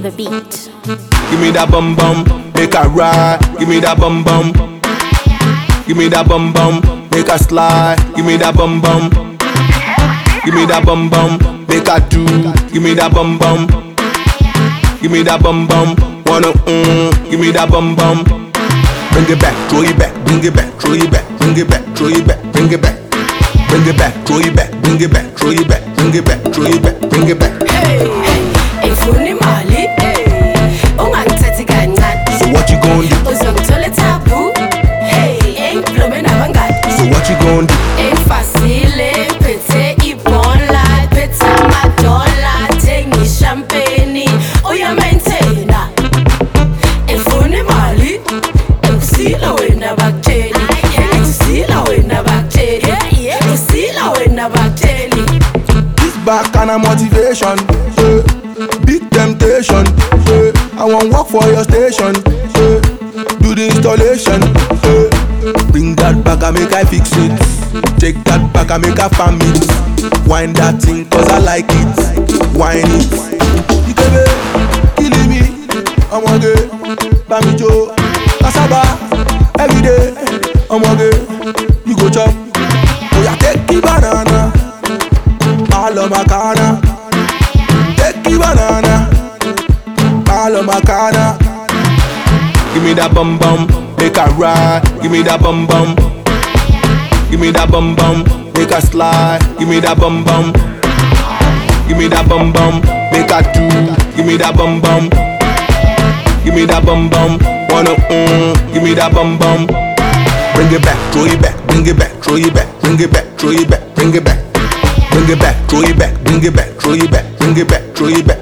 the beat. Give me that bum bum, make a ride. Give me that bum bum. Give me that bum bum, make a slide. Give me that bum bum. Give me that bum bum, make a do. Give me that bum bum. Give me that bum bum. Wanna give me that bum bum. Bring it back, throw it back, bring it back, throw it back, bring it back, throw it back, bring it back. Bring it back, throw it back, bring it back, throw it back, bring it back, throw it back, bring it back. Hey, ifuni mali, ungangithathi kancane. So what you gon' do? Uzongithola taboo. Hey, engiplume nabangani. So what you gon' do? Engifasile, phethe ibhola, phethe amadola, thengi champagne, uyamaintaina. Ifuni mali, usila wena bakutsheli. Usila wena bakutsheli. Usila wena bakutsheli. This back and a motivation, big temptation. I won't work for your station, do the installation. Bring that back and make I fix it. Take that back and make I farm it. Wind that thing cause I like it. Wine it. You can be killing me. I'm okay. Bamijo, cassava, every day. I'm okay. You go chop. Oh yeah, take the banana. All of my corner. Take the banana. All of my corner. Give me that bum bum, make a ride. Give me that bum bum. Give me that bum bum, make a slide. Give me that bum bum. Give me that bum bum, make a do. Give me that bum bum. Give me that bum bum. Wanna give me that bum bum. Bring it back, throw it back, bring it back, throw it back, bring it back, throw it back, bring it back. Bring it back, throw it back, bring it back, throw it back, bring it back, throw it back.